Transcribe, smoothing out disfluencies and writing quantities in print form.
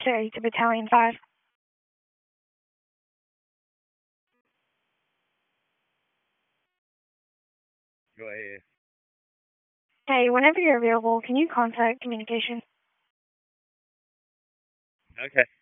Cherry to Battalion 5. Go ahead. Hey, whenever you're available, can you contact communication? Okay.